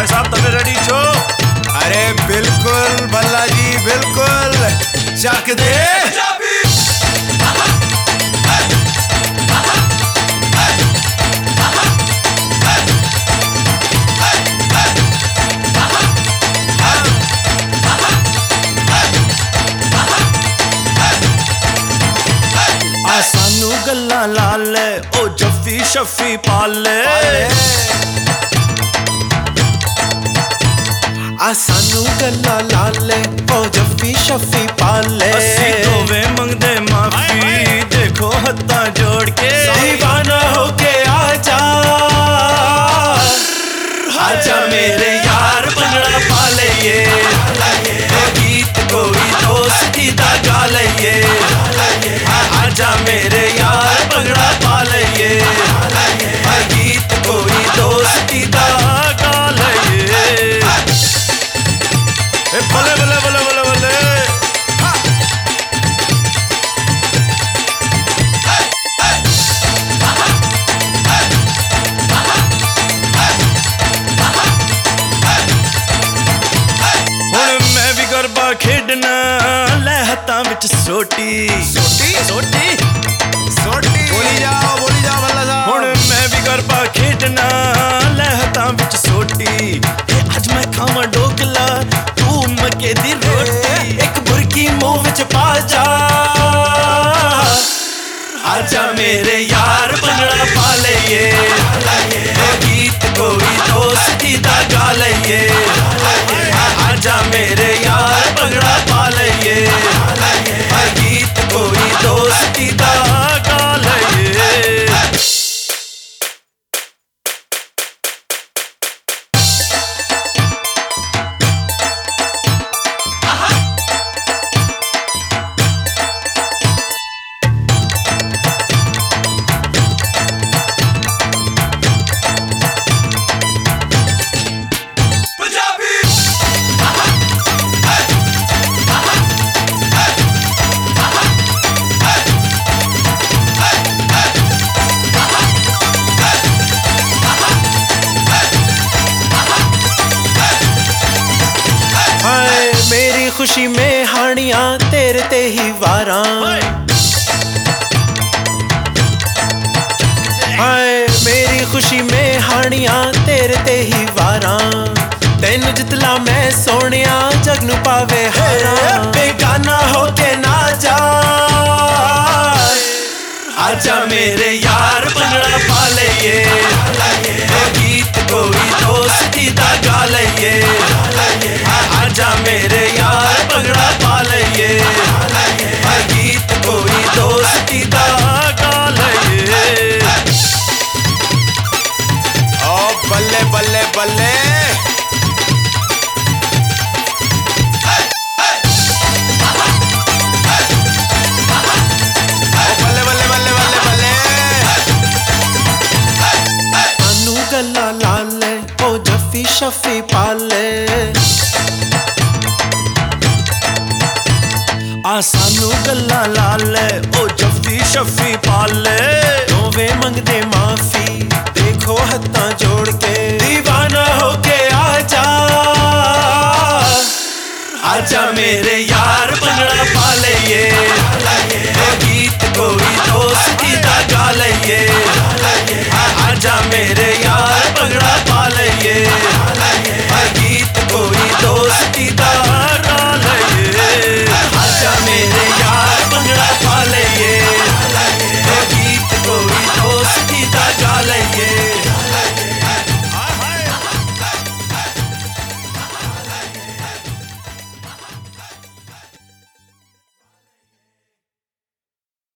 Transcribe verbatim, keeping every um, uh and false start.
भाई साहब तबे रेडी छो? अरे बिल्कुल भल्ला जी बिल्कुल चक दे। आ सानू गल्ला ला ले ओ जफ्फी शफ्फी पाले, आ सानू गल्ला ला ले ओ जफ्फी शफ्फी पाले। असी दोवे मंगदे माफी देखो हत्था जोड़ के, दीवाना होके आजा आजा मेरे यार भंगड़ा पा लइए, ओ गीत कोई दोस्ती दा गा लइए। आजा मेरे यार भंगड़ा पा लइए, ओ गीत कोई दोस्ती दा गा लइए। ए बले बले बले बले बले हुण मैं भी गरबा खेडना लै हत्थां विच सोटी सोटी सोटी सोटी बोली जाओ बोली जाओ भल्ला साहब। हुण मैं भी गरबा खेडना लै हत्थां विच सोटी। ए अज मैं खावां डोकला तू मक्के दी रोटी, एक बुरकी मुंह विच पा जा आजा मेरे यार भंगड़ा पा लइए, ओ गीत कोई दोस्ती दा गा लइए। आजा मेरे यार भंगड़ा पा लइए, ओ गीत कोई दोस्ती दा गा लइए। हाय मेरी खुशी में हानियां तेरे ते ही वारां, हाय मेरी खुशी में हानियां तेरे ते ही वारां। तेन जितला मैं सोनिया जग नू पावे हारां, बेगाना होके ना जा आजा मेरे यार भंगड़ा पा लइए, ओ गीत कोई दोस्ती दा गा लइए। आजा मेरे यार भंगड़ा पा लइए, ओ गीत कोई दोस्ती दा गा लइए। ओ बल्ले बल्ले बल्ले गल्ला ला ले ओ जफ्फी शफ्फी पाले, आ सानू गल्ला ला ले ओ जफ्फी शफ्फी पाले। दोवे मंगदे माफी देखो हत्थां जोड़ के, दीवाना होके आजा आजा मेरे